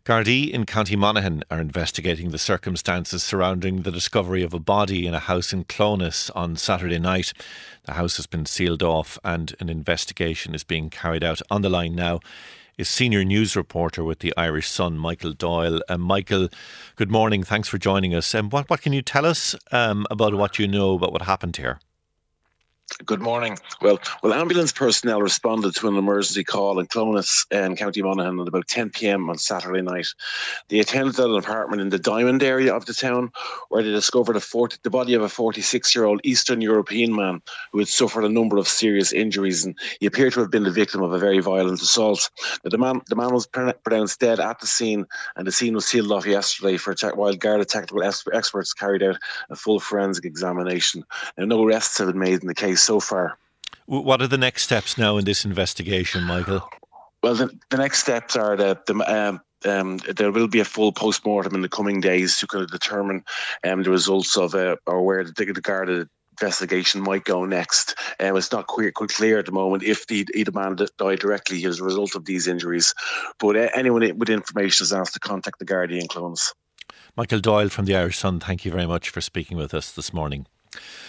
Gardaí in County Monaghan are investigating the circumstances surrounding the discovery of a body in a house in Clones on Saturday night. The house has been sealed off and an investigation is being carried out. On the line now is senior news reporter with the Irish Sun, Michael Doyle. Michael, good morning. Thanks for joining us. What can you tell us about what you know about what happened here? Good morning. Well, ambulance personnel responded to an emergency call in Clones in County Monaghan at about 10 p.m. on Saturday night. They attended an apartment in the Diamond area of the town where they discovered the body of a 46-year-old Eastern European man who had suffered a number of serious injuries, and he appeared to have been the victim of a very violent assault. Now, the man was pronounced dead at the scene, and the scene was sealed off yesterday while Garda technical experts carried out a full forensic examination. Now, no arrests have been made in the case so far. What are the next steps now in this investigation, Michael? Well, the next steps are that there will be a full post-mortem in the coming days to kind of determine the results of or where the Garda investigation might go next. It's not clear at the moment if the man died directly as a result of these injuries, but anyone with information is asked to contact the Gardaí in Clones. Michael Doyle from the Irish Sun, thank you very much for speaking with us this morning.